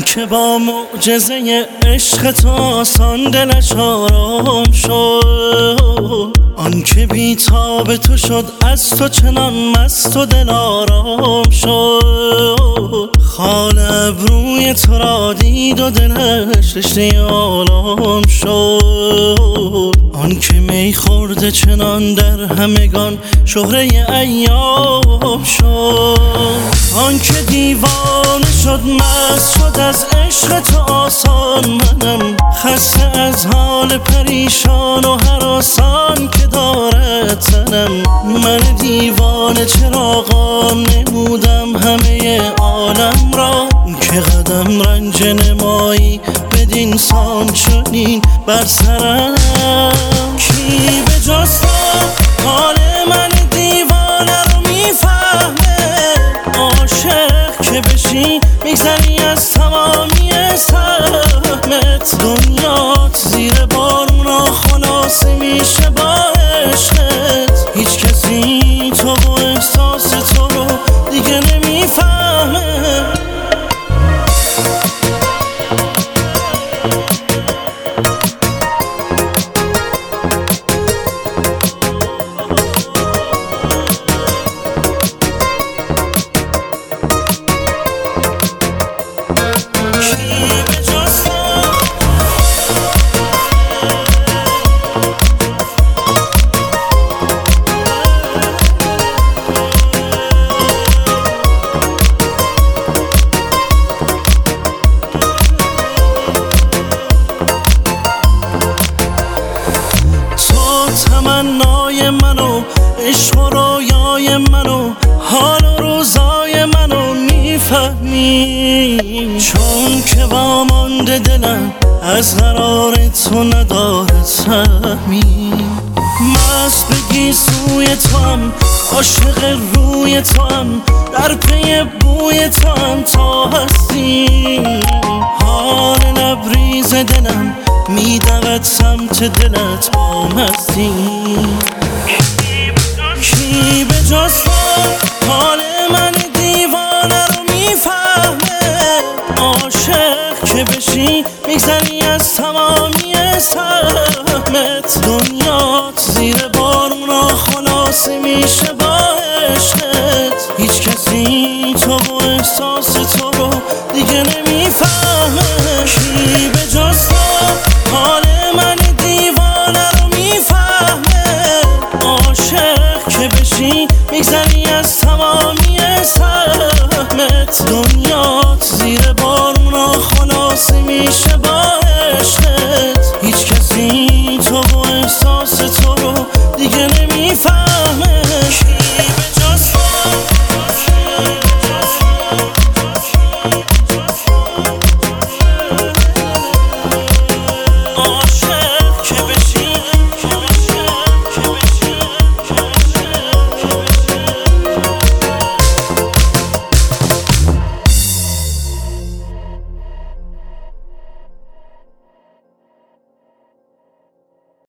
که با معجزه عشق تو آسان دلش آرام شد، آن که بی‌تاب تو شد از تو چنان مست و دل آرام شد. خال ابروی تو را دید و دلش رشته آلام شد، آن که می خورده چنان در همگان شهره ایام شد. آن که دیوانه شد مست شد از عشق تو آسان، منم خسته از حال پریشان و هراسان که دارد تنم. من دیوانه چراغان نمودم همه عالم را، که قدم رنج نمایی بدین سان چنین بر سرم. کی به جز تو حال من دیوانه رو میفهمه؟ عاشق که بشی میگذری از تمامی سهمت، دنیات زیر بارونا خلاصه میشه با عشقت. هیچ کسی تو و احساس تو رو دیگه نمیفهمه. تمنای منو، عشق و رویای منو، حال و روزای منو میفهمی، چون که با مانده دلم از قرار تو نداره سهمی. مست بگی سوی تو هم، عاشق روی تو هم، در پی بوی تو هم تا هستی. حال لبریز دلم میدود سمت دلت با مستی. کی به جز تو حال من دیوانه رو میفهمه؟ عاشق که بشی میگذری از تمامی سهمت، دنیات زیر بارونا خلاصه میشه با